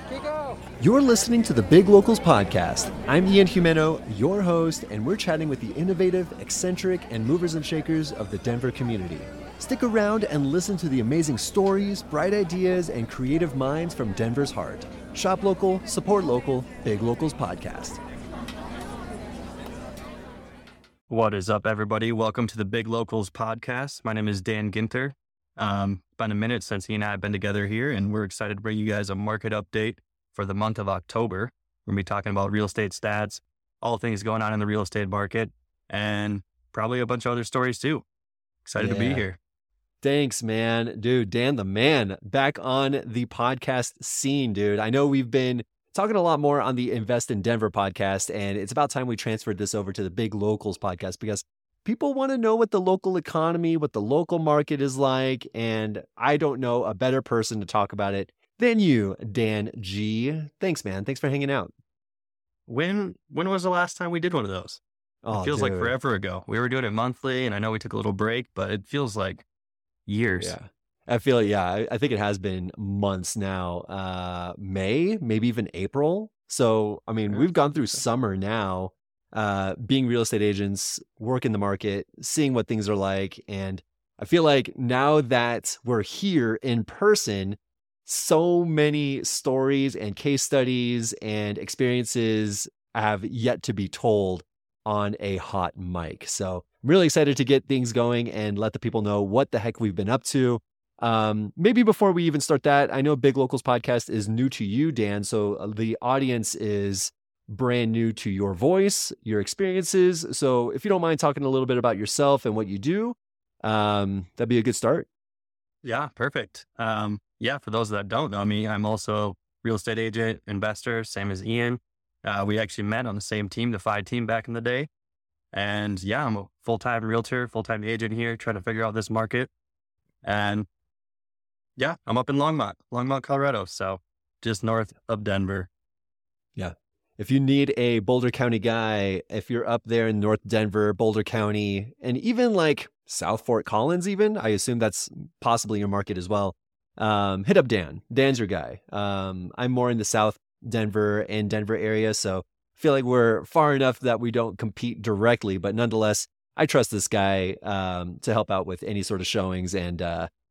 You're listening to the Big Locals Podcast. I'm Ian Jimeno, your host, and we're chatting with the innovative, eccentric, and movers and shakers of the Denver community. Stick around and listen to the amazing stories, bright ideas, and creative minds from Denver's heart. Shop local, support local, Big Locals Podcast. What is up, everybody? Welcome to the Big Locals Podcast. My name is Dan Ginter. Been a minute since he and I have been together here, and we're excited to bring you guys a market update for the month of October. We're going to be talking about real estate stats, all things going on in the real estate market, and probably a bunch of other stories too. Excited to be here. Thanks, man. Dude, Dan the man, back on the podcast scene, dude. I know we've been talking a lot more on the Invest in Denver podcast, and it's about time we transferred this over to the Big Locals podcast because people want to know what the local economy, what the local market is like, and I don't know a better person to talk about it than you, Dan G. Thanks, man. Thanks for hanging out. When was the last time we did one of those? It feels like forever ago. We were doing it monthly, and I know we took a little break, but it feels like years. Yeah. I think it has been months now. May, maybe even April. So, I mean, we've gone through summer now, being real estate agents, working the market, seeing what things are like. And I feel like now that we're here in person, so many stories and case studies and experiences have yet to be told on a hot mic. So I'm really excited to get things going and let the people know what the heck we've been up to. Maybe before we even start that, I know Big Locals Podcast is new to you, Dan. So the audience is brand new to your voice, your experiences. So if you don't mind talking a little bit about yourself and what you do, that'd be a good start. Yeah, perfect. For those that don't know me, I'm also real estate agent, investor, same as Ian. We actually met on the same team, the FI team back in the day. And yeah, I'm a full-time realtor, full-time agent here, trying to figure out this market. And yeah, I'm up in Longmont, Colorado. So just north of Denver. Yeah. If you need a Boulder County guy, if you're up there in North Denver, Boulder County, and even like South Fort Collins, even, I assume that's possibly your market as well. Hit up Dan. Dan's your guy. I'm more in the South Denver and Denver area. So I feel like we're far enough that we don't compete directly, but nonetheless, I trust this guy, to help out with any sort of showings. And,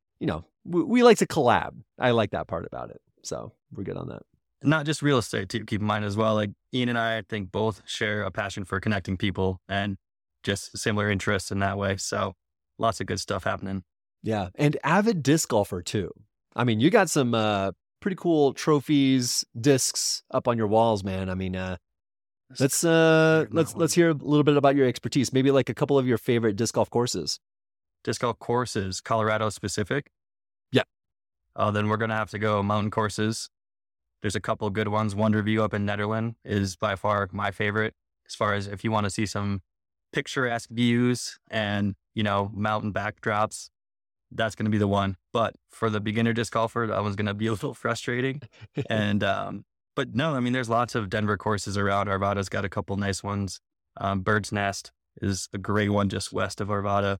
we like to collab. I like that part about it. So we're good on that. Not just real estate, to keep in mind as well. Like Ian and I think both share a passion for connecting people and just similar interests in that way. So lots of good stuff happening. Yeah. And avid disc golfer too. I mean, you got some pretty cool trophies, discs up on your walls, man. I mean, let's hear a little bit about your expertise. Maybe like a couple of your favorite disc golf courses. Disc golf courses, Colorado specific? Yeah. Then we're going to have to go mountain courses. There's a couple of good ones. Wonderview up in Nederland is by far my favorite, as far as if you want to see some picturesque views and, mountain backdrops, that's going to be the one. But for the beginner disc golfer, that one's going to be a little frustrating. And, but no, I mean, there's lots of Denver courses around. Arvada's got a couple nice ones. Bird's Nest is a great one just west of Arvada.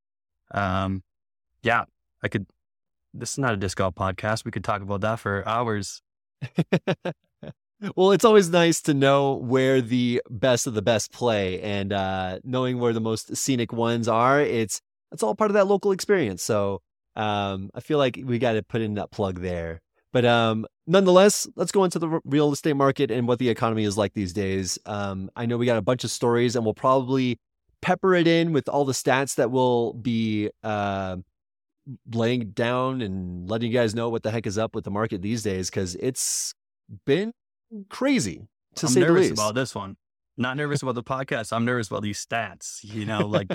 This is not a disc golf podcast. We could talk about that for hours. Well, it's always nice to know where the best of the best play, and knowing where the most scenic ones are. It's all part of that local experience. So I feel like we got to put in that plug there. But nonetheless, let's go into the real estate market and what the economy is like these days. I know we got a bunch of stories, and we'll probably pepper it in with all the stats that we'll be laying down and letting you guys know what the heck is up with the market these days, because it's been crazy to say the least. I'm nervous about this one. Not nervous about the podcast. I'm nervous about these stats. Like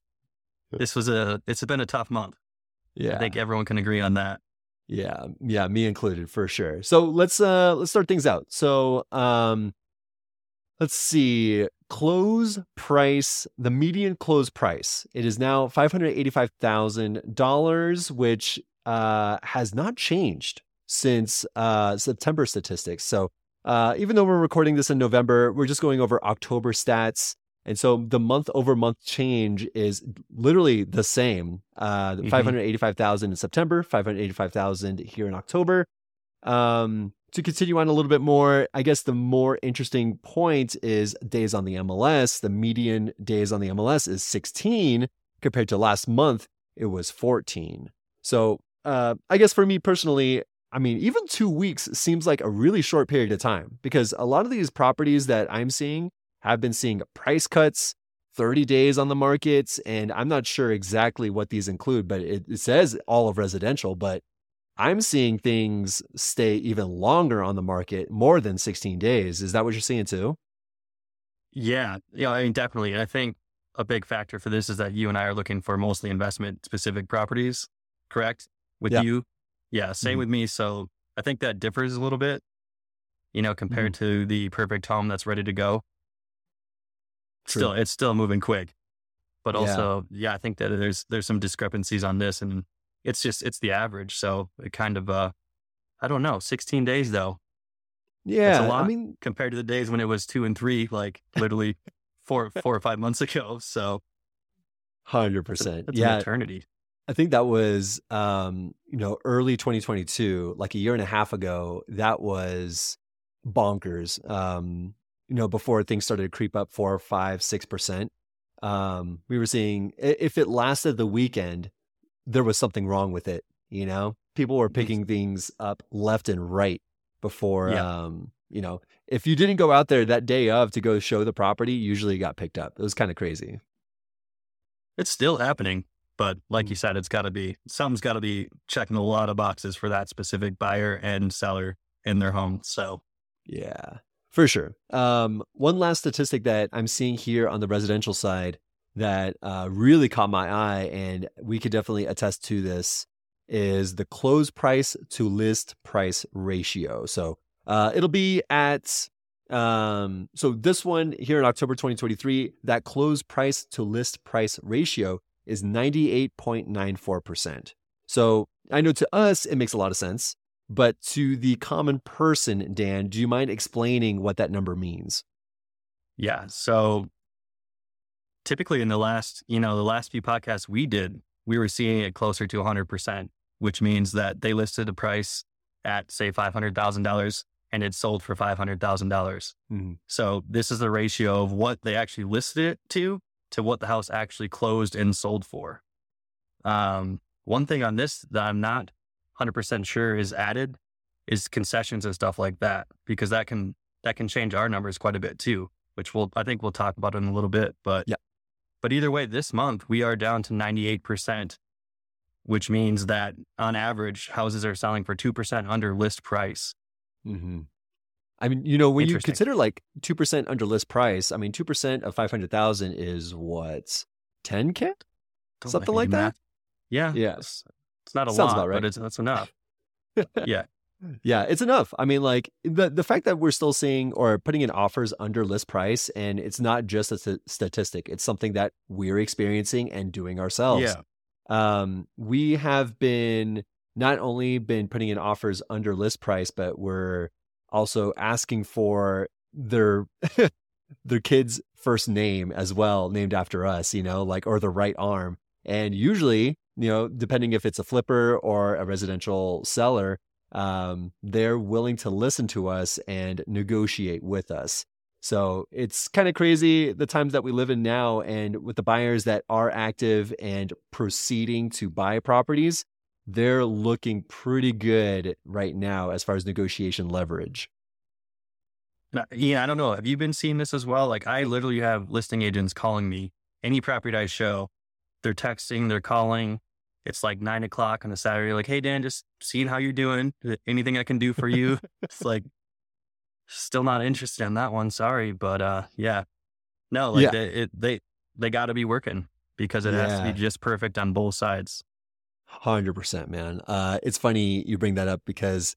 it's been a tough month. Yeah. I think everyone can agree on that. Yeah, me included for sure. So let's start things out. So let's see. Close price, the median close price. It is now $585,000, which has not changed since September statistics. So even though we're recording this in November, we're just going over October stats. And so the month over month change is literally the same. 585,000 in September, 585,000 here in October. to continue on a little bit more, I guess the more interesting point is days on the MLS. The median days on the MLS is 16 compared to last month, it was 14. So I guess for me personally, I mean, even 2 weeks seems like a really short period of time because a lot of these properties that I'm seeing have been seeing price cuts, 30 days on the markets, and I'm not sure exactly what these include, but it says all of residential, but I'm seeing things stay even longer on the market, more than 16 days. Is that what you're seeing too? Yeah. Yeah. I mean, definitely. And I think a big factor for this is that you and I are looking for mostly investment specific properties, correct? With Yeah. you. Yeah. Same Mhm. with me. So I think that differs a little bit, compared to the perfect home that's ready to go. True. It's still moving quick. But Yeah. also, yeah, I think that there's some discrepancies on this, and it's the average. So it kind of, I don't know, 16 days though. It's a Yeah. I lot mean, compared to the days when it was 2 and 3, like literally 4 or 5 months ago. So 100%. that's an Yeah. eternity. I think that was, early 2022, like a year and a half ago. That was bonkers. Before things started to creep up 4, 5, 6%. We were seeing if it lasted the weekend, there was something wrong with it. People were picking things up left and right before, Yeah, if you didn't go out there that day of to go show the property, usually it got picked up. It was kind of crazy. it's still happening. But like you said, something's got to be checking a lot of boxes for that specific buyer and seller in their home. So Yeah, for sure. One last statistic that I'm seeing here on the residential side that really caught my eye, and we could definitely attest to this, is the close price to list price ratio. So it'll be at, so this one here in October 2023, that close price to list price ratio is 98.94%. So I know to us, it makes a lot of sense. But to the common person, Dan, do you mind explaining what that number means? yeah. So typically in the last few podcasts we did, we were seeing it closer to 100%, which means that they listed a price at say $500,000 and it sold for $500,000. Mm-hmm. So this is the ratio of what they actually listed it to what the house actually closed and sold for. One thing on this that I'm not 100% sure is added is concessions and stuff like that, because that can change our numbers quite a bit too, which I think we'll talk about in a little bit. But yeah. But either way, this month we are down to 98%, which means that on average houses are selling for 2% under list price. Mm-hmm. I mean, when you consider like 2% under list price, I mean, 2% of 500,000 is what, 10K? Something like that? Yeah. Yes. It's not a Sounds lot, about right. but that's enough. Yeah. Yeah, it's enough. I mean, like the fact that we're still seeing or putting in offers under list price, and it's not just a statistic, it's something that we're experiencing and doing ourselves. Yeah. We have been not only been putting in offers under list price, but we're also asking for their kid's first name as well, named after us, or the right arm. And usually, depending if it's a flipper or a residential seller, they're willing to listen to us and negotiate with us. So it's kind of crazy the times that we live in now, and with the buyers that are active and proceeding to buy properties, they're looking pretty good right now as far as negotiation leverage. Yeah, I don't know. Have you been seeing this as well? Like, I literally have listing agents calling me. Any property I show, they're texting, they're calling. It's like 9 o'clock on a Saturday. Like, hey, Dan, just seeing how you're doing. Anything I can do for you? It's like, still not interested in that one. Sorry. But yeah. No, like they got to be working because it has to be just perfect on both sides. 100%, man. It's funny you bring that up because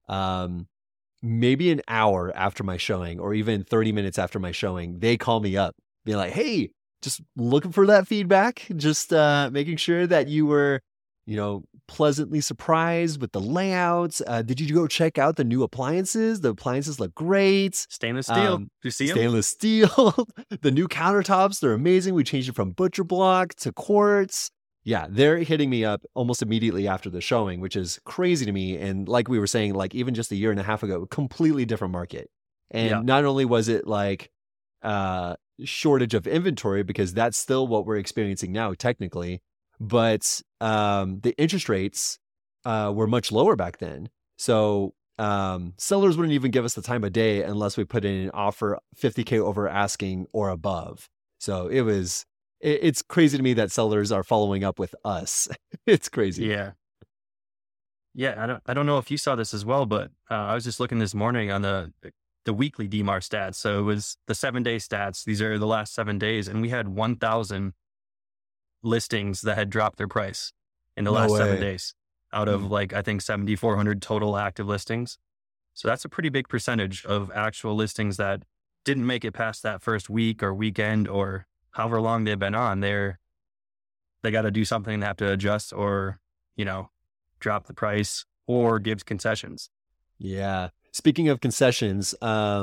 maybe an hour after my showing or even 30 minutes after my showing, they call me up being like, hey, just looking for that feedback, just making sure that you were, pleasantly surprised with the layouts. Did you go check out the new appliances? The appliances look great. Stainless steel. Do you see them? Stainless steel. The new countertops, they're amazing. We changed it from butcher block to quartz. Yeah, they're hitting me up almost immediately after the showing, which is crazy to me. And like we were saying, like even just a year and a half ago, completely different market. Yeah. And not only was it like shortage of inventory, because that's still what we're experiencing now, technically, but the interest rates were much lower back then. So sellers wouldn't even give us the time of day unless we put in an offer $50K over asking or above. So it's crazy to me that sellers are following up with us. It's crazy. Yeah. Yeah. I don't know if you saw this as well, but I was just looking this morning on the weekly DMAR stats. So it was the 7-day stats. These are the last 7 days. And we had 1,000 listings that had dropped their price in the last 7 days out of like, I think 7,400 total active listings. So that's a pretty big percentage of actual listings that didn't make it past that first week or weekend or however long they've been on. They got to do something. They have to adjust or, drop the price or give concessions. Yeah. Speaking of concessions,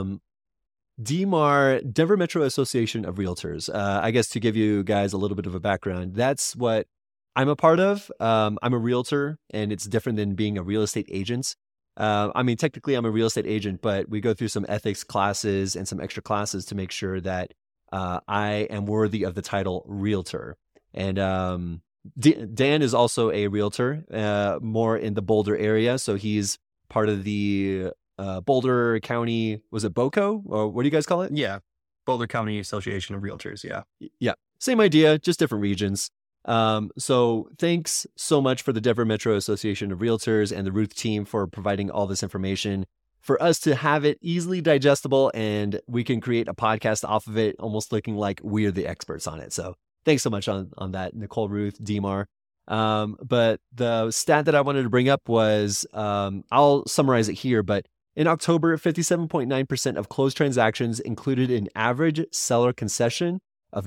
DMAR, Denver Metro Association of Realtors. I guess to give you guys a little bit of a background, that's what I'm a part of. I'm a realtor, and it's different than being a real estate agent. Technically I'm a real estate agent, but we go through some ethics classes and some extra classes to make sure that I am worthy of the title realtor. And Dan is also a realtor, more in the Boulder area. So he's part of the Boulder County, was it BOCO? Or what do you guys call it? Yeah. Boulder County Association of Realtors. Yeah. Yeah. Same idea, just different regions. So thanks so much for the Denver Metro Association of Realtors and the Ruth team for providing all this information for us to have it easily digestible, and we can create a podcast off of it, almost looking like we're the experts on it. So thanks so much on that, Nicole, Ruth, DMAR. But the stat that I wanted to bring up was, I'll summarize it here, but in October, 57.9% of closed transactions included an average seller concession of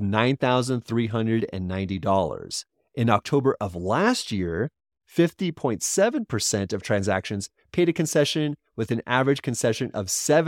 $9,390. In October of last year, 50.7% of transactions paid a concession with an average concession of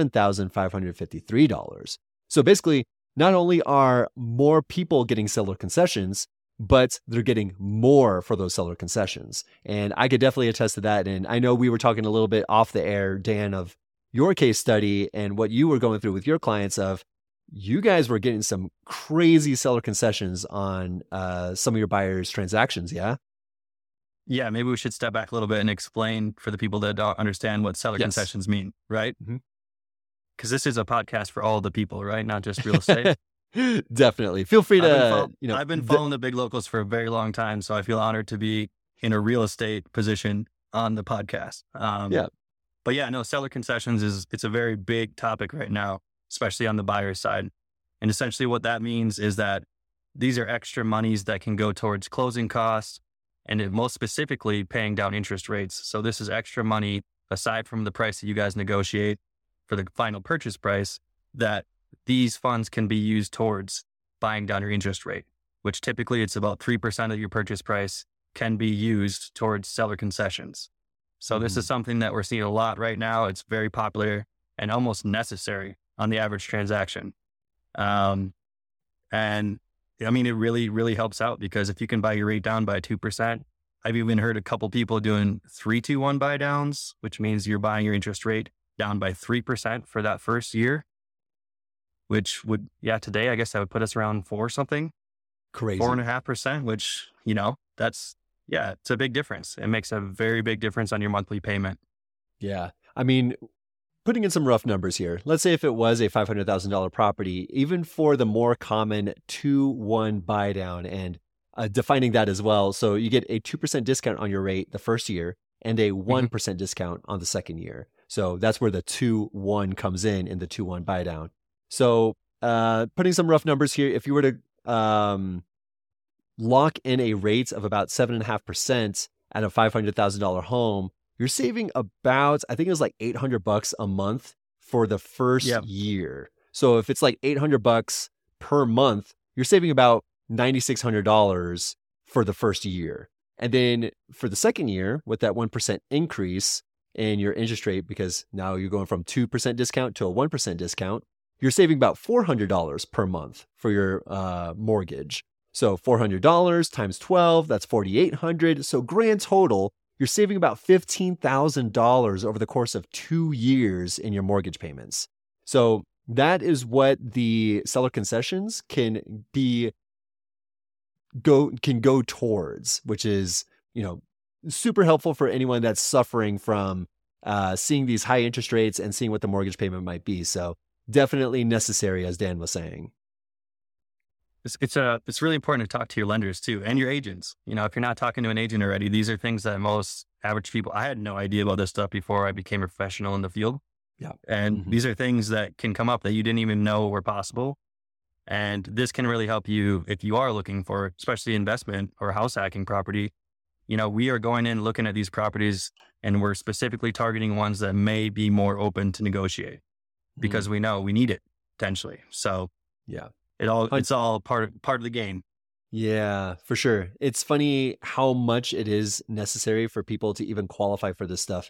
$7,553. So basically, not only are more people getting seller concessions, but they're getting more for those seller concessions. And I could definitely attest to that. And I know we were talking a little bit off the air, Dan, of your case study and what you were going through with your clients of you guys were getting some crazy seller concessions on some of your buyers' transactions, yeah? Yeah, maybe we should step back a little bit and explain for the people that don't understand what seller concessions mean, right? Because this is a podcast for all the people, right? Not just real estate. Definitely. Feel free to, I've been following the Big Locals for a very long time, so I feel honored to be in a real estate position on the podcast. But yeah, no, seller concessions it's a very big topic right now, especially on the buyer side. And essentially what that means is that these are extra monies that can go towards closing costs and most specifically paying down interest rates. So this is extra money aside from the price that you guys negotiate for the final purchase price, that these funds can be used towards buying down your interest rate, which typically it's about 3% of your purchase price can be used towards seller concessions. So this is something that we're seeing a lot right now. It's very popular and almost necessary on the average transaction. And I mean, it really, really helps out because if you can buy your rate down by 2%, I've even heard a couple people doing 3-2-1 buy downs, which means you're buying your interest rate down by 3% for that first year, which would, today, I guess that would put us around 4 something. Crazy. 4.5%, which, it's a big difference. It makes a very big difference on your monthly payment. Yeah. I mean, putting in some rough numbers here, let's say if it was a $500,000 property, even for the more common 2-1 buy down and defining that as well. So you get a 2% discount on your rate the first year and a 1% discount on the second year. So that's where the 2-1 comes in the 2-1 buy down. So putting some rough numbers here, if you were to lock in a rate of about 7.5% at a $500,000 home, you're saving about, I think it was like $800 a month for the first year. So if it's like $800 per month, you're saving about $9,600 for the first year. And then for the second year, with that 1% increase in your interest rate, because now you're going from 2% discount to a 1% discount, you're saving about $400 per month for your mortgage. So $400 times 12, that's $4,800. So grand total, you're saving about $15,000 over the course of 2 years in your mortgage payments. So that is what the seller concessions can go towards, which is, super helpful for anyone that's suffering from seeing these high interest rates and seeing what the mortgage payment might be. So definitely necessary, as Dan was saying. It's really important to talk to your lenders too and your agents. If you're not talking to an agent already, these are things that most average people, I had no idea about this stuff before I became a professional in the field. Yeah. And these are things that can come up that you didn't even know were possible. And this can really help you if you are looking for, especially investment or house hacking property. We are going in looking at these properties and we're specifically targeting ones that may be more open to negotiate because we know we need it potentially. So yeah, it's all part of the game. Yeah, for sure. It's funny how much it is necessary for people to even qualify for this stuff.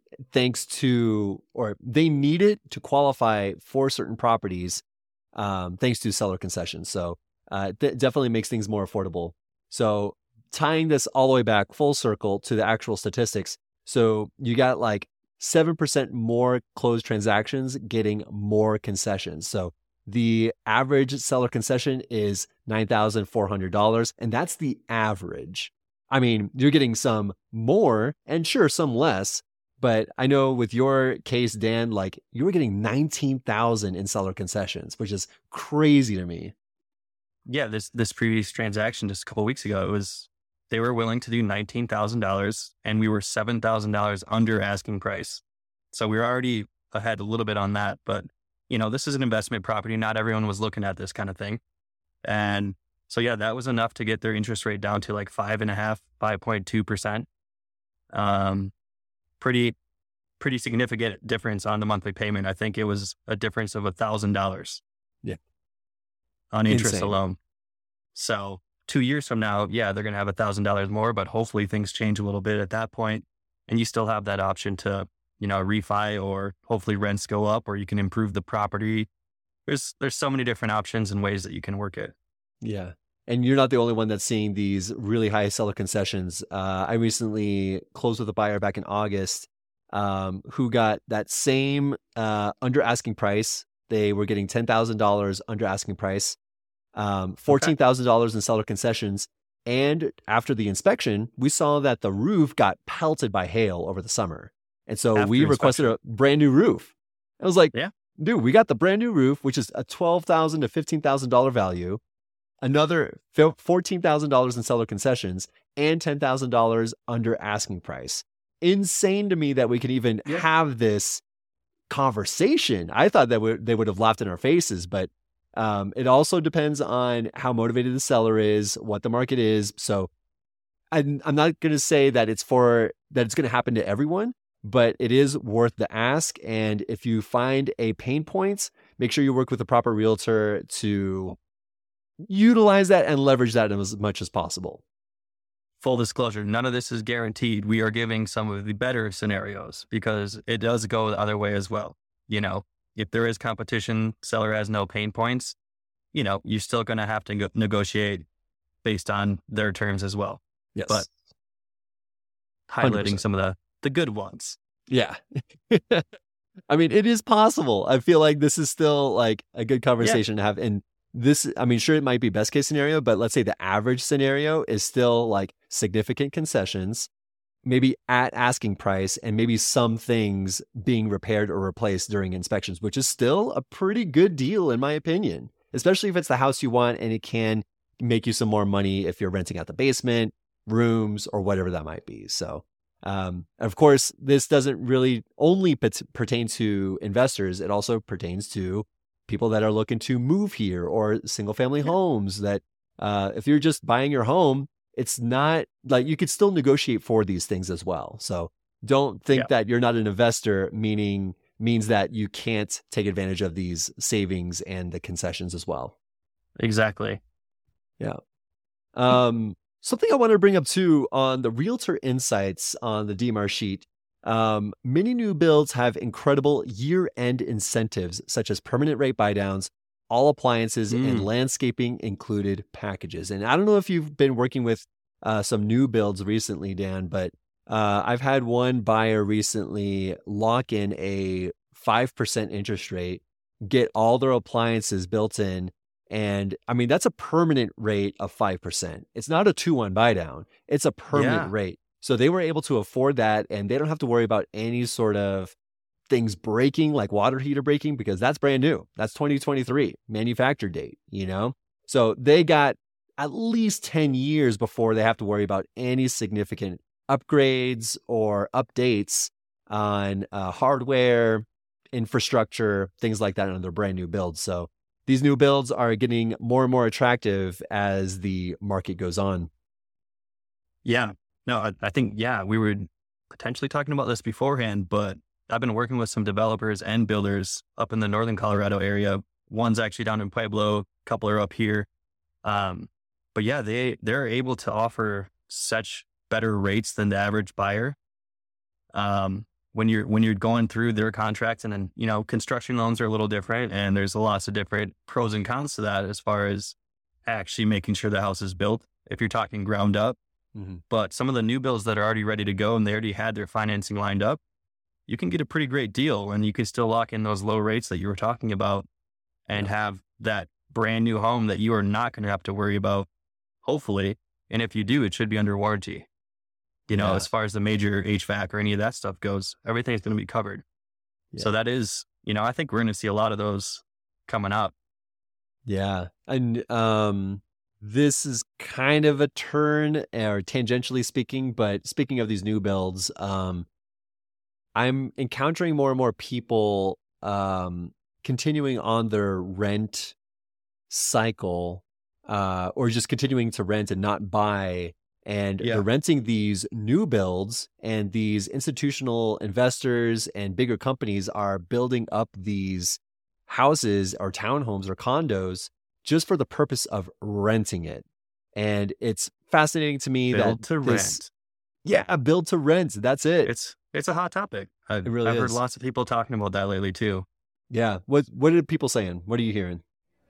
They need it to qualify for certain properties, thanks to seller concessions. So definitely makes things more affordable. So tying this all the way back full circle to the actual statistics. So you got like 7% more closed transactions getting more concessions. So the average seller concession is $9,400, and that's the average. I mean, you're getting some more and sure, some less, but I know with your case, Dan, like you were getting 19,000 in seller concessions, which is crazy to me. Yeah, this previous transaction just a couple of weeks ago, they were willing to do $19,000 and we were $7,000 under asking price. So we were already ahead a little bit on that, but this is an investment property. Not everyone was looking at this kind of thing. And so, yeah, that was enough to get their interest rate down to like 5.5%, 5.2%. Pretty significant difference on the monthly payment. I think it was a difference of $1,000. Yeah. On interest Insane. alone. So 2 years from now, yeah, they're going to have $1,000 more, but hopefully things change a little bit at that point, and you still have that option to, refi, or hopefully rents go up, or you can improve the property. There's so many different options and ways that you can work it. Yeah. And you're not the only one that's seeing these really high seller concessions. I recently closed with a buyer back in August who got that same under asking price. They were getting $10,000 under asking price, $14,000 in seller concessions. And after the inspection, we saw that the roof got pelted by hail over the summer. And so we requested a brand new roof. I was like, yeah, dude, we got the brand new roof, which is a $12,000 to $15,000 value, another $14,000 in seller concessions, and $10,000 under asking price. Insane to me that we could even have this conversation. I thought that they would have laughed in our faces, but it also depends on how motivated the seller is, what the market is. So I'm not going to say that it's going to happen to everyone, but it is worth the ask. And if you find a pain point, make sure you work with the proper realtor to utilize that and leverage that as much as possible. Full disclosure, none of this is guaranteed. We are giving some of the better scenarios because it does go the other way as well. If there is competition, seller has no pain points, you're still going to have to negotiate based on their terms as well. Yes. But highlighting 100%. some of the good ones. Yeah. I mean, it is possible. I feel like this is still like a good conversation to have. And this, I mean, sure, it might be best case scenario, but let's say the average scenario is still like significant concessions, maybe at asking price, and maybe some things being repaired or replaced during inspections, which is still a pretty good deal in my opinion, especially if it's the house you want and it can make you some more money if you're renting out the basement, rooms, or whatever that might be. So, of course, this doesn't really only pertain to investors. It also pertains to people that are looking to move here or single family homes that, if you're just buying your home, it's not like you could still negotiate for these things as well. So don't think that you're not an investor means that you can't take advantage of these savings and the concessions as well. Exactly. Yeah. Something I want to bring up too on the Realtor Insights on the DMR sheet. Many new builds have incredible year-end incentives such as permanent rate buydowns, all appliances and Mm. landscaping included packages. And I don't know if you've been working with some new builds recently, Dan, but I've had one buyer recently lock in a 5% interest rate, get all their appliances built in. And I mean, that's a permanent rate of 5%. It's not a 2-1 buy down. It's a permanent Yeah. rate. So they were able to afford that, and they don't have to worry about any sort of things breaking, like water heater breaking, because that's brand new. That's 2023 manufactured date, you know? So they got at least 10 years before they have to worry about any significant upgrades or updates on hardware, infrastructure, things like that on their brand new builds. So these new builds are getting more and more attractive as the market goes on. Yeah. No, I think, yeah, we were potentially talking about this beforehand, but I've been working with some developers and builders up in the northern Colorado area. One's actually down in Pueblo, a couple are up here. But yeah, they're able to offer such better rates than the average buyer. When you're going through their contracts, and then, you know, construction loans are a little different, and there's lots of different pros and cons to that as far as actually making sure the house is built if you're talking ground up. Mm-hmm. But some of the new builds that are already ready to go and they already had their financing lined up, you can get a pretty great deal, and you can still lock in those low rates that you were talking about and have that brand new home that you are not going to have to worry about, hopefully. And if you do, it should be under warranty. You know, as far as the major HVAC or any of that stuff goes, everything's going to be covered. Yeah. So that is, you know, I think we're going to see a lot of those coming up. Yeah. And this is kind of a turn, or tangentially speaking, but speaking of these new builds, I'm encountering more and more people continuing on their rent cycle, or just continuing to rent and not buy. And they're renting these new builds, and these institutional investors and bigger companies are building up these houses or townhomes or condos just for the purpose of renting it. And it's fascinating to me build to rent. Yeah, build to rent. That's it. It's a hot topic. It really I've is. heard lots of people talking about that lately too. Yeah. What are people saying? What are you hearing?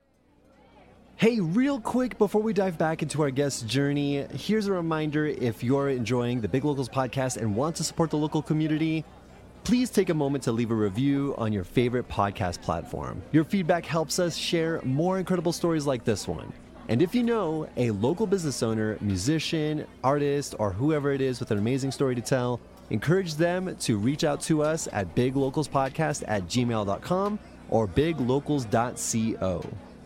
Hey, real quick, before we dive back into our guest's journey, here's a reminder: if you're enjoying the Big Locals podcast and want to support the local community, please take a moment to leave a review on your favorite podcast platform. Your feedback helps us share more incredible stories like this one. And if you know a local business owner, musician, artist, or whoever it is with an amazing story to tell, encourage them to reach out to us at biglocalspodcast@gmail.com or biglocals.co.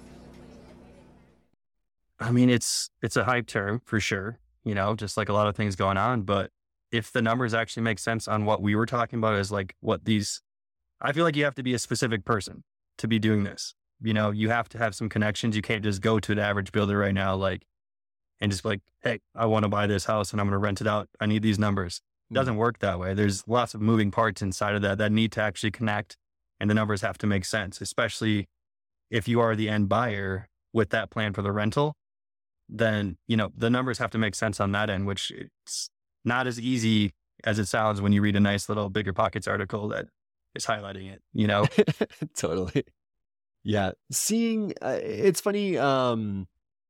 I mean, it's a hype term for sure, you know, just like a lot of things going on. But if the numbers actually make sense on what we were talking about, is like what these, I feel like you have to be a specific person to be doing this. You know, you have to have some connections. You can't just go to the average builder right now, like, and just be like, hey, I want to buy this house and I'm going to rent it out. I need these numbers. It doesn't work that way. There's lots of moving parts inside of that need to actually connect, and the numbers have to make sense, especially if you are the end buyer with that plan for the rental. Then, you know, the numbers have to make sense on that end, which it's not as easy as it sounds when you read a nice little Bigger Pockets article that is highlighting it, you know? Totally. Yeah. Seeing, it's funny, even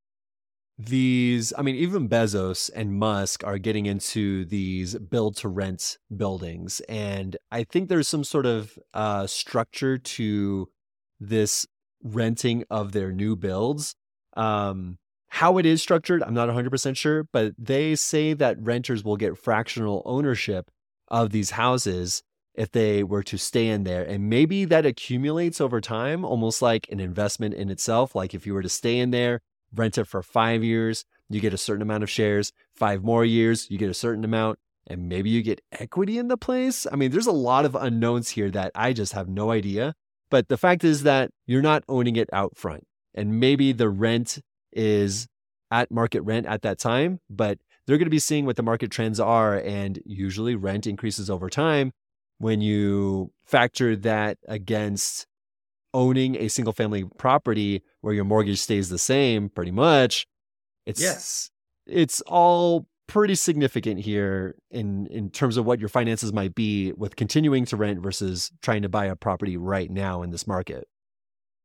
Bezos and Musk are getting into these build to rent buildings. And I think there's some sort of structure to this renting of their new builds. How it is structured, I'm not 100% sure, but they say that renters will get fractional ownership of these houses if they were to stay in there. And maybe that accumulates over time, almost like an investment in itself. Like if you were to stay in there, rent it for 5 years, you get a certain amount of shares, 5 more years, you get a certain amount, and maybe you get equity in the place. I mean, there's a lot of unknowns here that I just have no idea. But the fact is that you're not owning it out front. And maybe the rent is at market rent at that time, but they're going to be seeing what the market trends are. And usually rent increases over time. When you factor that against owning a single family property where your mortgage stays the same, pretty much, it's all pretty significant here in terms of what your finances might be with continuing to rent versus trying to buy a property right now in this market.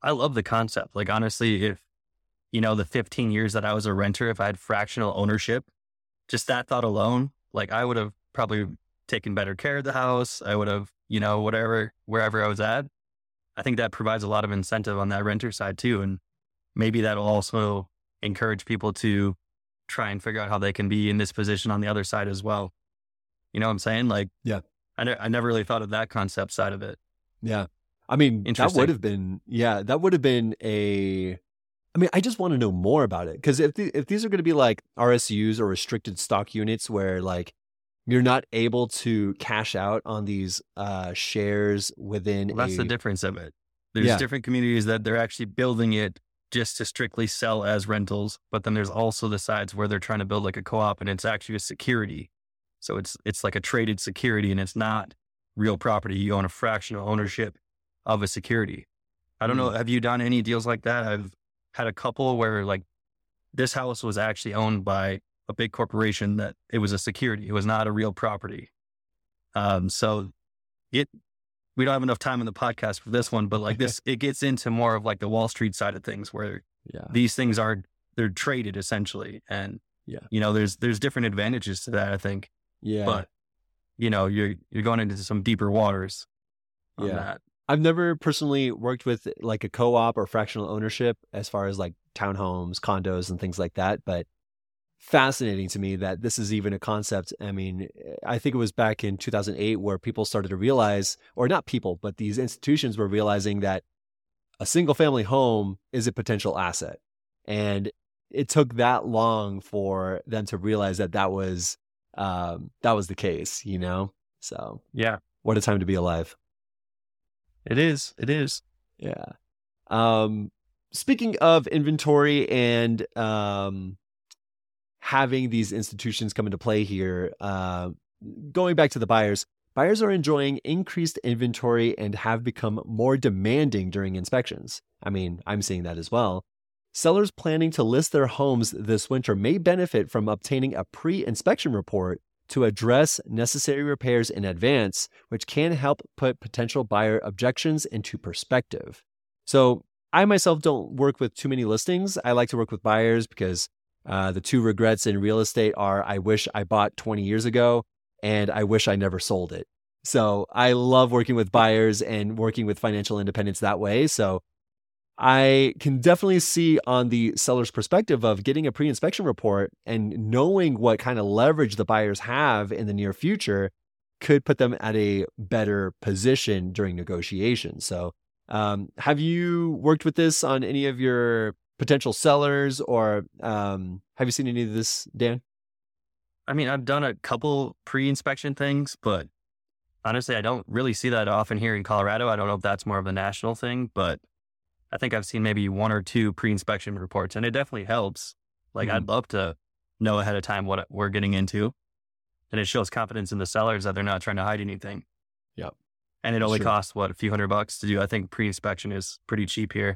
I love the concept. Like, honestly, if, the 15 years that I was a renter, if I had fractional ownership, just that thought alone, like I would have probably taken better care of the house. I would have, wherever I was at. I think that provides a lot of incentive on that renter side too. And maybe that'll also encourage people to try and figure out how they can be in this position on the other side as well. You know what I'm saying? Like, Yeah. I never really thought of that concept side of it. Yeah. I mean, that Interesting. would have been I just want to know more about it. Because if these are going to be like RSUs or restricted stock units where like you're not able to cash out on these shares within Well, that's the difference of it. There's different communities that they're actually building it just to strictly sell as rentals. But then there's also the sides where they're trying to build like a co-op and it's actually a security. So it's like a traded security and it's not real property. You own a fractional ownership of a security. I don't know. Have you done any deals like that? I've had a couple where like this house was actually owned by a big corporation that it was a security. It was not a real property. So we don't have enough time in the podcast for this one, but like this, it gets into more of like the Wall Street side of things where these things they're traded essentially. And, there's different advantages to that, I think. Yeah. But, you're going into some deeper waters on that. I've never personally worked with like a co-op or fractional ownership as far as like townhomes, condos and things like that. But fascinating to me that this is even a concept. I mean, I think it was back in 2008 where people started to realize, or not people, but these institutions were realizing that a single family home is a potential asset. And it took that long for them to realize that was the case, So yeah, what a time to be alive. It is. Yeah. Speaking of inventory and having these institutions come into play here, going back to the buyers are enjoying increased inventory and have become more demanding during inspections. I mean, I'm seeing that as well. Sellers planning to list their homes this winter may benefit from obtaining a pre-inspection report to address necessary repairs in advance, which can help put potential buyer objections into perspective. So I myself don't work with too many listings. I like to work with buyers because the two regrets in real estate are I wish I bought 20 years ago and I wish I never sold it. So I love working with buyers and working with financial independence that way. So I can definitely see on the seller's perspective of getting a pre-inspection report and knowing what kind of leverage the buyers have in the near future could put them at a better position during negotiations. So have you worked with this on any of your potential sellers or have you seen any of this, Dan? I mean, I've done a couple pre-inspection things, but honestly, I don't really see that often here in Colorado. I don't know if that's more of a national thing, but I think I've seen maybe one or two pre-inspection reports, and it definitely helps. Like, I'd love to know ahead of time what we're getting into, and it shows confidence in the sellers that they're not trying to hide anything. Yep. And it only costs, a few $100 to do. I think pre-inspection is pretty cheap here.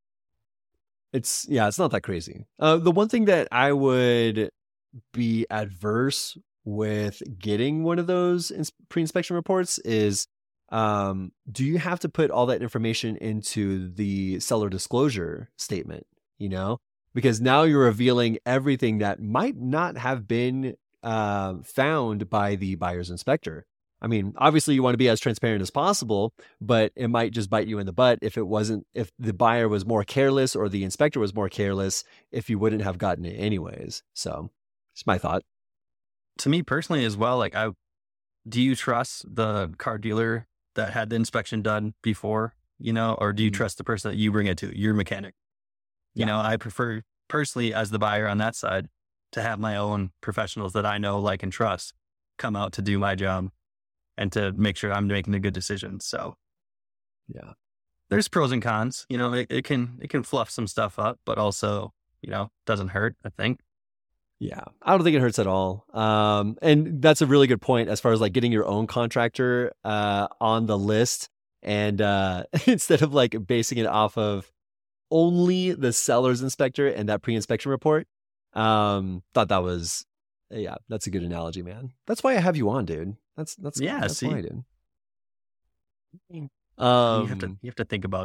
It's not that crazy. The one thing that I would be adverse with getting one of those pre-inspection reports is, do you have to put all that information into the seller disclosure statement, because now you're revealing everything that might not have been found by the buyer's inspector. I mean, obviously you want to be as transparent as possible, but it might just bite you in the butt if the buyer was more careless or the inspector was more careless, if you wouldn't have gotten it anyways. So it's my thought. To me personally as well, like, do you trust the car dealer that had the inspection done before, or do you trust the person that you bring it to, your mechanic? I prefer personally as the buyer on that side to have my own professionals that I know, like, and trust come out to do my job and to make sure I'm making a good decision. So yeah, there's pros and cons, it can fluff some stuff up, but also, doesn't hurt, I think. Yeah, I don't think it hurts at all. And that's a really good point as far as like getting your own contractor on the list and instead of like basing it off of only the seller's inspector and that pre-inspection report. Thought that was, that's a good analogy, man. That's why I have you on, dude. That's why, dude. You have to think about it.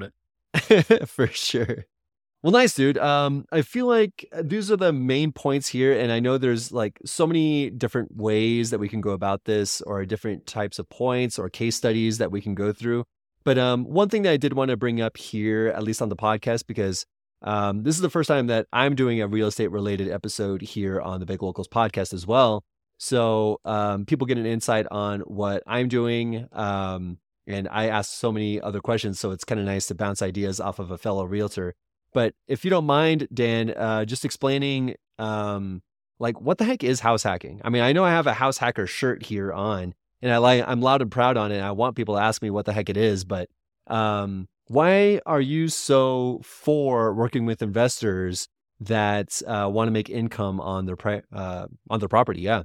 For sure. Well, nice, dude. I feel like these are the main points here, and I know there's like so many different ways that we can go about this, or different types of points or case studies that we can go through. But one thing that I did want to bring up here, at least on the podcast, because this is the first time that I'm doing a real estate related episode here on the Big Locals podcast as well. So people get an insight on what I'm doing. And I ask so many other questions, so it's kind of nice to bounce ideas off of a fellow realtor. But if you don't mind, Dan, just explaining, like, what the heck is house hacking? I mean, I know I have a house hacker shirt here on, and I'm loud and proud on it. I want people to ask me what the heck it is, but why are you so for working with investors that want to make income on their property? Yeah.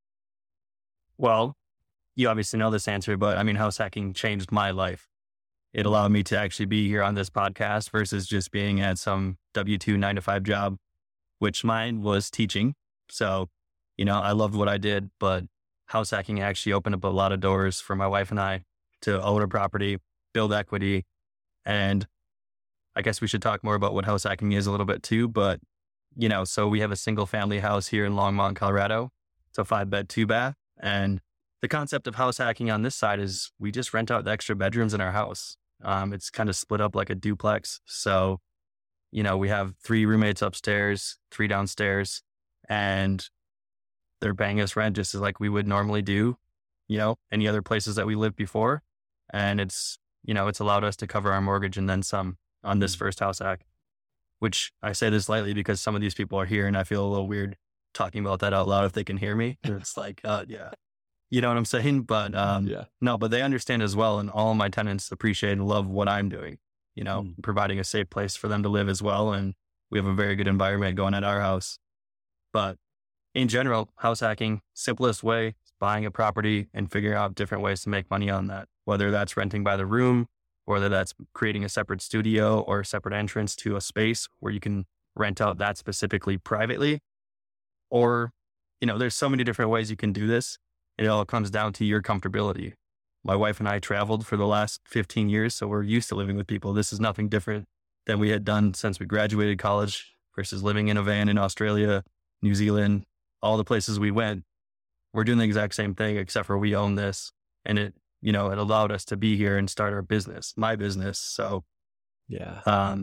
Well, you obviously know this answer, but I mean, house hacking changed my life. It allowed me to actually be here on this podcast versus just being at some W-2 9-to-5 job, which mine was teaching. So, I loved what I did, but house hacking actually opened up a lot of doors for my wife and I to own a property, build equity. And I guess we should talk more about what house hacking is a little bit too. But, so we have a single family house here in Longmont, Colorado. It's a 5-bed, 2-bath. And the concept of house hacking on this side is we just rent out the extra bedrooms in our house. It's kind of split up like a duplex. So, we have 3 roommates upstairs, 3 downstairs, and they're paying us rent just as like we would normally do, any other places that we lived before. And it's allowed us to cover our mortgage and then some on this first house hack, which I say this lightly because some of these people are here and I feel a little weird talking about that out loud if they can hear me. It's like, yeah. You know what I'm saying? But no, but they understand as well. And all of my tenants appreciate and love what I'm doing, providing a safe place for them to live as well. And we have a very good environment going at our house. But in general, house hacking, simplest way, buying a property and figuring out different ways to make money on that, whether that's renting by the room, whether that's creating a separate studio or a separate entrance to a space where you can rent out that specifically privately. Or, there's so many different ways you can do this. It all comes down to your comfortability. My wife and I traveled for the last 15 years, so we're used to living with people. This is nothing different than we had done since we graduated college versus living in a van in Australia, New Zealand, all the places we went. We're doing the exact same thing, except for we own this. And it allowed us to be here and start our business, my business. So, yeah.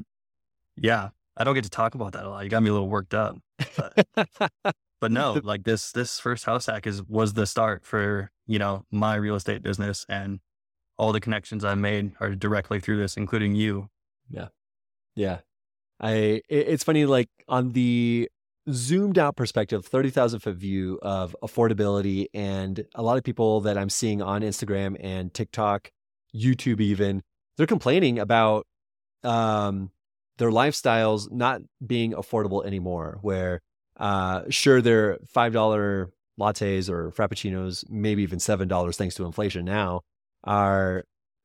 I don't get to talk about that a lot. You got me a little worked up. But no, like this first house hack was the start for, my real estate business, and all the connections I made are directly through this, including you. Yeah. Yeah. It's funny, like on the zoomed out perspective, 30,000 foot view of affordability, and a lot of people that I'm seeing on Instagram and TikTok, YouTube even, they're complaining about their lifestyles not being affordable anymore, where sure, they're $5 lattes or frappuccinos, maybe even $7 thanks to inflation now, are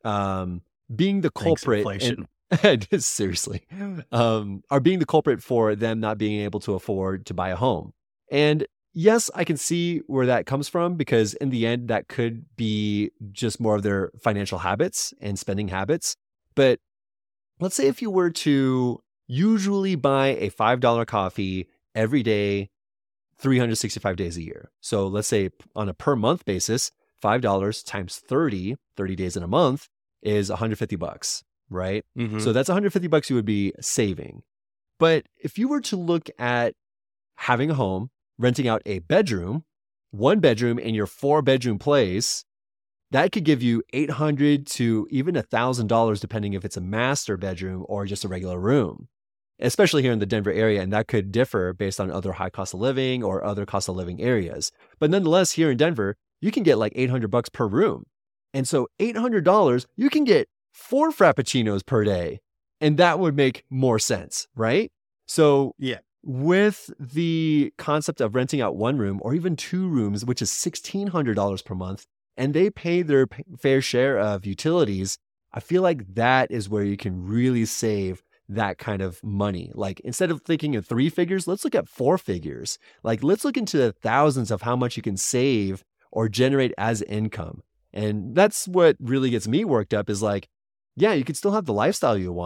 being the culprit. Seriously, are being the culprit for them not being able to afford to buy a home. And yes, I can see where that comes from, because in the end, that could be just more of their financial habits and spending habits. But let's say if you were to usually buy a $5 coffee every day, 365 days a year. So let's say on a per month basis, $5 times 30 days in a month is $150, right? Mm-hmm. So that's $150 you would be saving. But if you were to look at having a home, renting out a bedroom, 1 bedroom in your 4-bedroom place, that could give you $800 to even $1,000, depending if it's a master bedroom or just a regular room, especially here in the Denver area. And that could differ based on other high cost of living or other cost of living areas. But nonetheless, here in Denver, you can get like $800 per room. And so $800, you can get 4 frappuccinos per day. And that would make more sense, right? So yeah, with the concept of renting out 1 room or even 2 rooms, which is $1,600 per month, and they pay their fair share of utilities, I feel like that is where you can really save that kind of money. Like, instead of thinking of 3 figures, let's look at 4 figures. Like, let's look into the thousands of how much you can save or generate as income. And that's what really gets me worked up, is like, yeah, you can still have the lifestyle you want,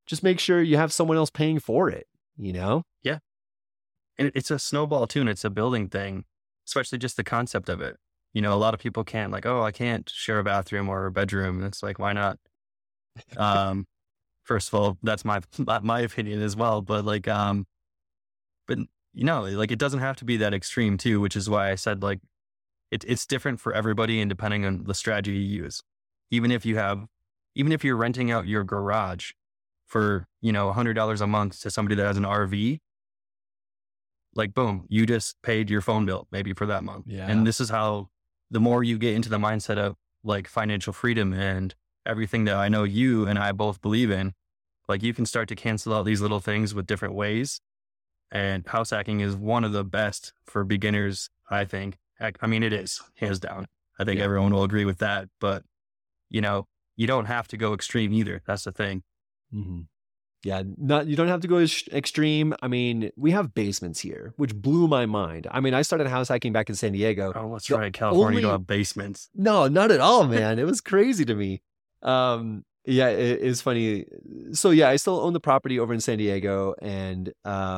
just make sure you have someone else paying for it, you know? Yeah. And it's a snowball too, and it's a building thing, especially just the concept of it. You know, a lot of people can't like, oh, I can't share a bathroom or a bedroom. And it's like, why not? First of all, that's my opinion as well. But like, but you know, like it doesn't have to be that extreme too, which is why I said like, it's different for everybody and depending on the strategy you use. Even if you're renting out your garage for, you know, $100 a month to somebody that has an RV, like boom, you just paid your phone bill maybe for that month. Yeah. And this is how the more you get into the mindset of like financial freedom and everything that I know you and I both believe in, like you can start to cancel out these little things with different ways. And house hacking is one of the best for beginners, I think. I mean, it is hands down. I think everyone will agree with that, but you know, you don't have to go extreme either. That's the thing. Mm-hmm. Yeah, you don't have to go extreme. I mean, we have basements here, which blew my mind. I mean, I started house hacking back in San Diego. Oh, that's right. California, you don't have basements. No, not at all, man. It was crazy to me. Yeah, it is funny. So yeah, I still own the property over in San Diego, and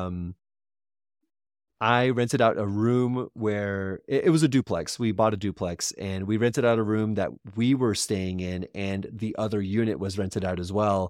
I rented out a room where it was a duplex. We bought a duplex and we rented out a room that we were staying in, and the other unit was rented out as well.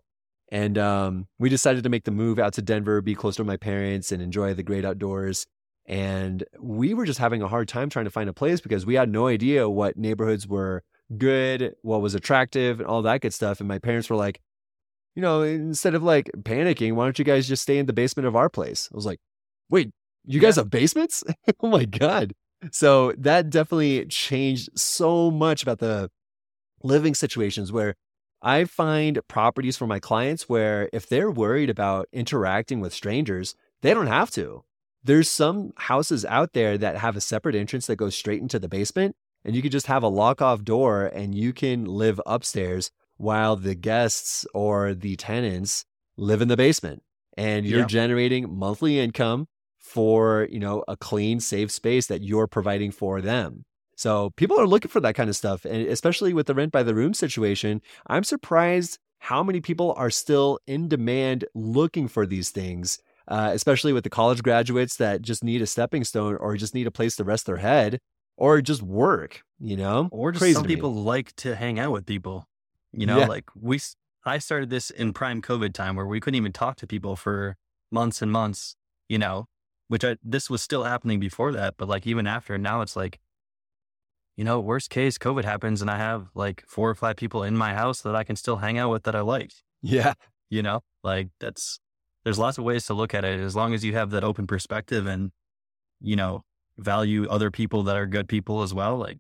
And we decided to make the move out to Denver, be closer to my parents and enjoy the great outdoors. And we were just having a hard time trying to find a place because we had no idea what neighborhoods were good, what was attractive, and all that good stuff. And my parents were like, you know, instead of like panicking, why don't you guys just stay in the basement of our place? I was like, wait, you guys have basements? Oh my God. So that definitely changed so much about the living situations, where I find properties for my clients where if they're worried about interacting with strangers, they don't have to. There's some houses out there that have a separate entrance that goes straight into the basement, and you can just have a lock-off door and you can live upstairs while the guests or the tenants live in the basement. And you're generating monthly income for, you know, a clean, safe space that you're providing for them. So people are looking for that kind of stuff. And especially with the rent by the room situation, I'm surprised how many people are still in demand looking for these things, especially with the college graduates that just need a stepping stone or just need a place to rest their head or just work, you know? Or just some people like to hang out with people, you know, like I started this in prime COVID time where we couldn't even talk to people for months and months, you know, this was still happening before that. But like even after, now it's like, you know, worst case, COVID happens and I have like 4 or 5 people in my house that I can still hang out with that I like. Yeah. You know, like there's lots of ways to look at it as long as you have that open perspective and, you know, value other people that are good people as well. Like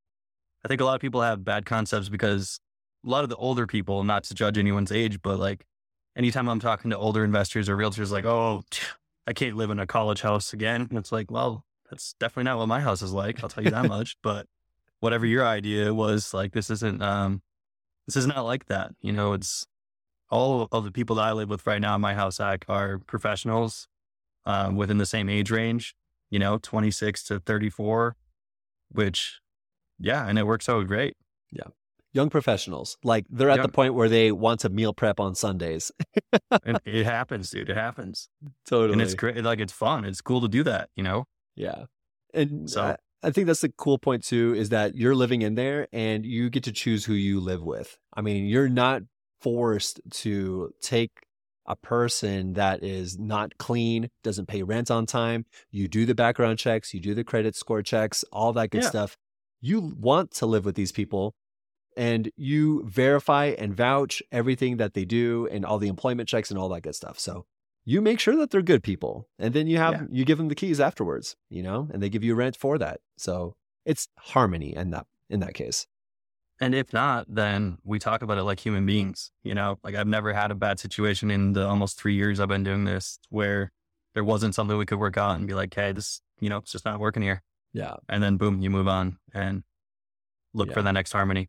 I think a lot of people have bad concepts because a lot of the older people, not to judge anyone's age, but like anytime I'm talking to older investors or realtors, like, oh, I can't live in a college house again. And it's like, well, that's definitely not what my house is like. I'll tell you that much. But whatever your idea was, like, this is not like that. You know, it's all of the people that I live with right now in my house are professionals within the same age range, you know, 26 to 34, which, yeah, and it works out great. Yeah. Young professionals, like they're at the point where they want to meal prep on Sundays. And it happens, dude. It happens. Totally. And it's great. Like, it's fun. It's cool to do that, you know? Yeah. And so I think that's the cool point too, is that you're living in there and you get to choose who you live with. I mean, you're not forced to take a person that is not clean, doesn't pay rent on time. You do the background checks, you do the credit score checks, all that good stuff. You want to live with these people and you verify and vouch everything that they do and all the employment checks and all that good stuff. So you make sure that they're good people, and then you give them the keys afterwards, you know, and they give you rent for that. So it's harmony in that case. And if not, then we talk about it like human beings, you know, like I've never had a bad situation in the almost 3 years I've been doing this where there wasn't something we could work out and be like, hey, this, you know, it's just not working here. Yeah. And then boom, you move on and look for the next harmony.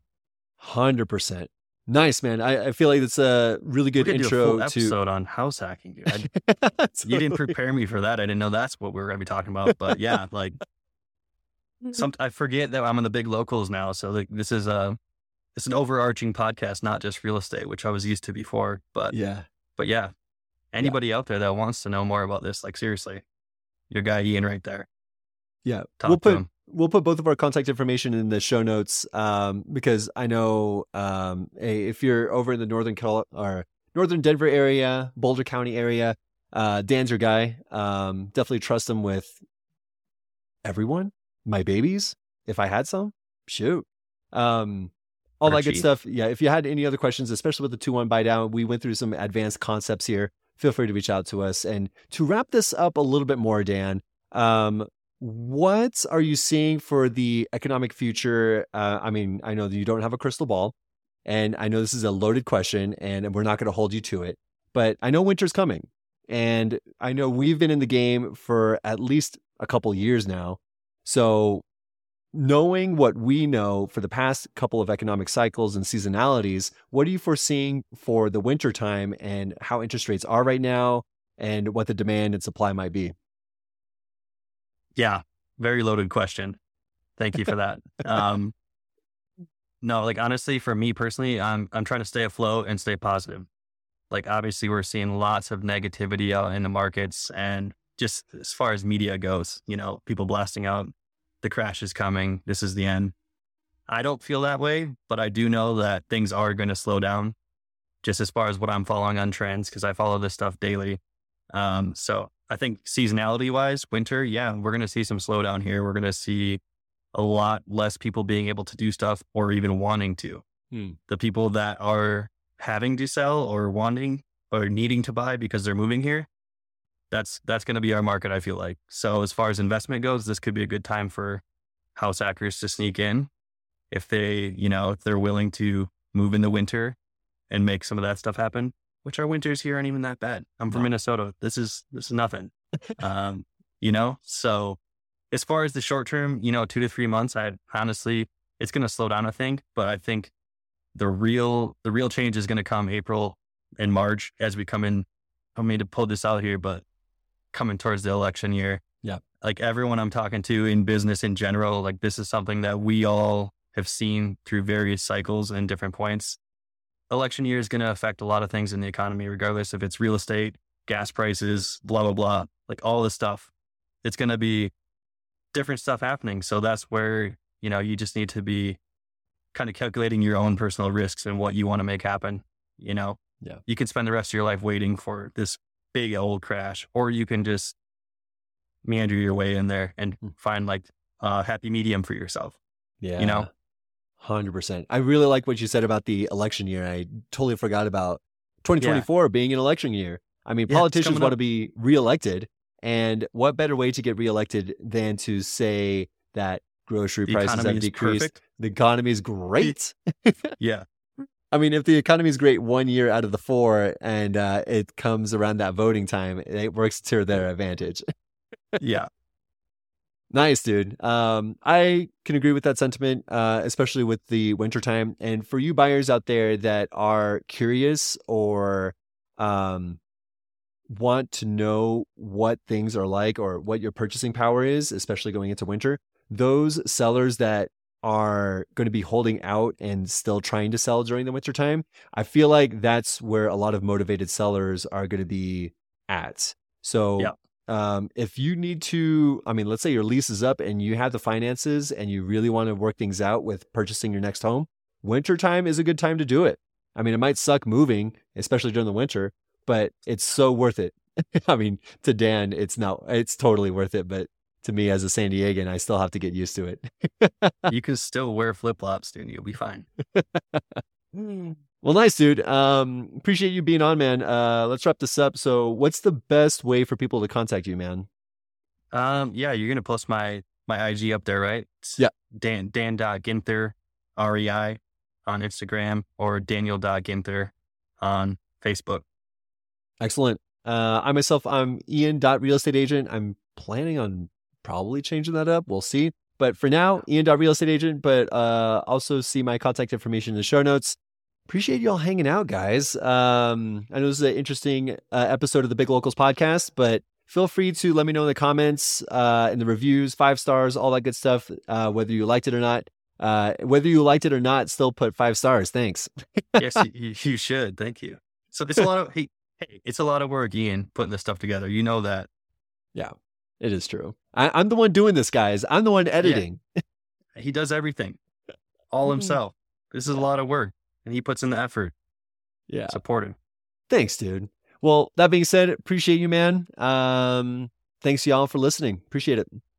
100%. Nice, man. I feel like it's a really good intro do a full episode on house hacking, dude. You didn't prepare me for that. I didn't know that's what we were going to be talking about. But yeah, like I forget that I'm in the big locals now. So like, this is it's an overarching podcast, not just real estate, which I was used to before. But yeah, But yeah, anybody out there that wants to know more about this, like seriously, your guy Ian right there. Yeah. Talk to him. We'll put both of our contact information in the show notes, because I know, if you're over in the northern Denver area, Boulder County area, Dan's your guy. Definitely trust him with everyone. My babies, if I had some, shoot. All that good stuff. Yeah. If you had any other questions, especially with the 2-1 buy down, we went through some advanced concepts here. Feel free to reach out to us. And to wrap this up a little bit more, Dan, what are you seeing for the economic future? I mean, I know that you don't have a crystal ball, and I know this is a loaded question, and we're not going to hold you to it, but I know winter's coming, and I know we've been in the game for at least a couple years now. So knowing what we know for the past couple of economic cycles and seasonalities, what are you foreseeing for the winter time and how interest rates are right now and what the demand and supply might be? Yeah, very loaded question. Thank you for that. No, like honestly, for me personally, I'm trying to stay afloat and stay positive. Like obviously we're seeing lots of negativity out in the markets, and just as far as media goes, people blasting out the crash is coming. This is the end. I don't feel that way, but I do know that things are going to slow down just as far as what I'm following on trends, because I follow this stuff daily. So I think seasonality wise, winter, yeah, we're going to see some slowdown here. We're going to see a lot less people being able to do stuff or even wanting to. The people that are having to sell or wanting or needing to buy because they're moving here, that's going to be our market, I feel like. So as far as investment goes, this could be a good time for house hackers to sneak in if they're willing to move in the winter and make some of that stuff happen, which our winters here aren't even that bad. I'm from Minnesota. This is nothing. So as far as the short term, 2 to 3 months, honestly, it's going to slow down, I think, but I think the real change is going to come April and March as we come in. I don't mean to pull this out here, but coming towards the election year. Yeah. Like everyone I'm talking to in business in general, like this is something that we all have seen through various cycles and different points. Election year is going to affect a lot of things in the economy, regardless if it's real estate, gas prices, blah, blah, blah, like all this stuff. It's going to be different stuff happening. So that's where, you just need to be kind of calculating your own personal risks and what you want to make happen. Yeah. You can spend the rest of your life waiting for this big old crash, or you can just meander your way in there and find like a happy medium for yourself. Yeah. 100%. I really like what you said about the election year. I totally forgot about 2024 being an election year. I mean, politicians want to be reelected, and what better way to get reelected than to say that grocery prices have decreased. Perfect. The economy is great. Yeah. I mean, if the economy is great 1 year out of the 4 and it comes around that voting time, it works to their advantage. Yeah. Nice, dude. I can agree with that sentiment, especially with the wintertime. And for you buyers out there that are curious or want to know what things are like or what your purchasing power is, especially going into winter, those sellers that are going to be holding out and still trying to sell during the wintertime, I feel like that's where a lot of motivated sellers are going to be at. So if you need to, let's say your lease is up and you have the finances and you really want to work things out with purchasing your next home, wintertime is a good time to do it. It might suck moving, especially during the winter, but it's so worth it. To Dan, it's totally worth it. But to me as a San Diegan, I still have to get used to it. You can still wear flip-flops, dude. You'll be fine. Well, nice, dude. Appreciate you being on, man. Let's wrap this up. So what's the best way for people to contact you, man? Yeah, you're going to post my IG up there, right? Yeah. Dan.Ginther, REI on Instagram, or Daniel.Ginther on Facebook. Excellent. I'm Ian.realestateagent. I'm planning on probably changing that up. We'll see. But for now, Ian.realestateagent, but also see my contact information in the show notes. Appreciate you all hanging out, guys. I know this is an interesting episode of the Big Locals podcast, but feel free to let me know in the comments, in the reviews, 5 stars, all that good stuff, whether you liked it or not. Whether you liked it or not, still put 5 stars. Thanks. Yes, you should. Thank you. So there's a lot of, Hey, it's a lot of work, Ian, putting this stuff together. You know that. Yeah, it is true. I'm the one doing this, guys. I'm the one editing. Yeah. He does everything all himself. This is a lot of work, and he puts in the effort. Yeah. Supported. Thanks, dude. Well, that being said, appreciate you, man. Thanks y'all for listening. Appreciate it.